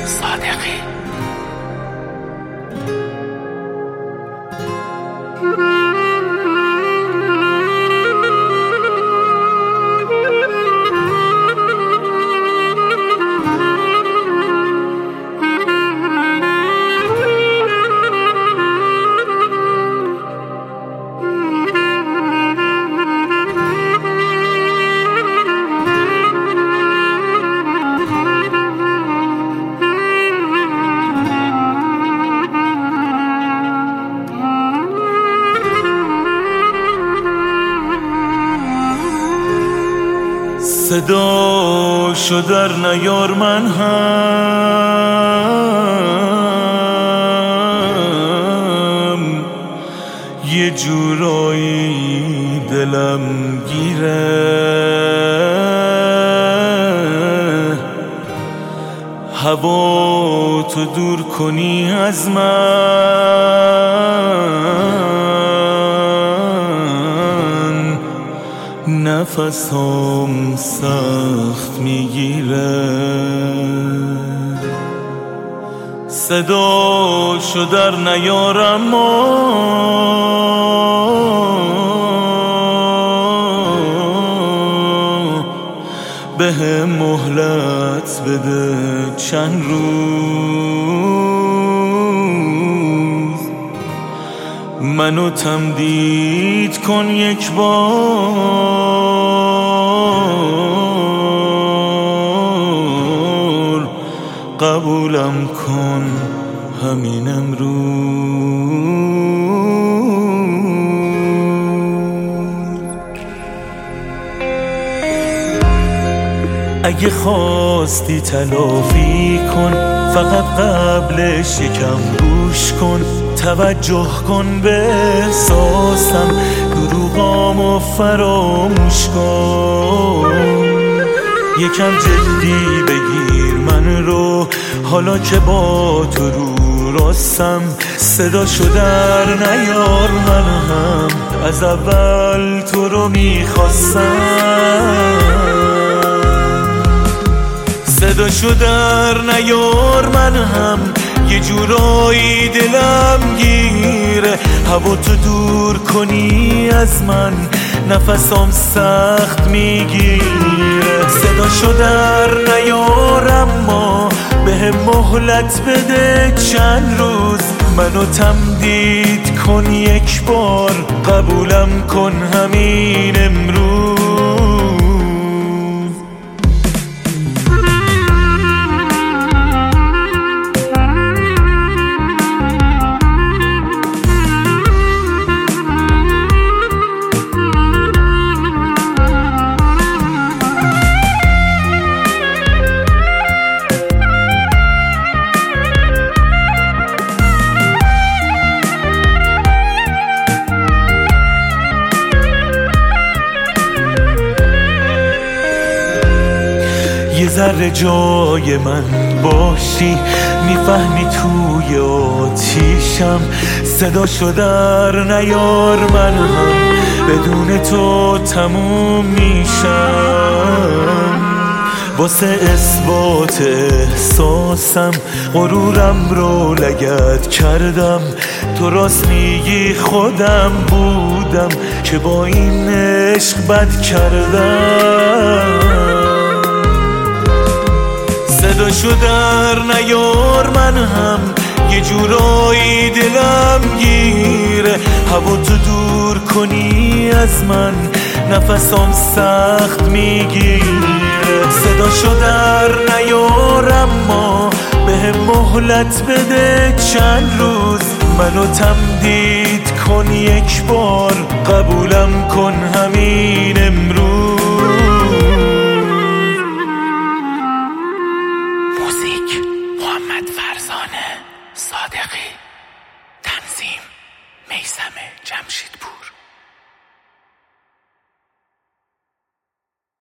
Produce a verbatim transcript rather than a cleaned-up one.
صادقی. صدا شو در نیار من هم یه جورایی دلم گیره، هوا تو دور کنی از من، نفسم سخت میگیره. صدا شو در نیارم به هم مهلت بده چند روز، منو تمدید کن یک بار، قبولم کن همین امروز. اگه خواستی تلافی کن، فقط قبلش یکم گوش کن، توجه کن به احساسم، دروغامو فراموش کن، یکم جدی بگیر من رو حالا که با تو رو راستم. صدا شو در نیار من هم از اول تو رو میخواستم. صدا شو در نیار من هم یه جورایی دلم گیره، هوا تو دور کنی از من، نفسم سخت میگیره. صدا شو در نیار اما به هم مهلت بده چند روز، منو تمدید کن یک بار، قبولم کن همین امروز. یه ذره جای من باشی، میفهمی توی آتیشم. صدا شو در نیار من هم بدون تو تموم میشم، واسه اثبات احساسم غرورم رو لگد کردم. تو راست میگی خودم بودم که با این عشق بد کردم. صدا شو در نیار من هم یه جورایی دلم گیره، هوا تو دور کنی از من، نفسم سخت میگیره. صدا شو در نیار اما به هم مهلت بده چند روز، منو تمدید کن یک بار، قبولم کن همین امروز. موزیک محمد فرزانه صادقی.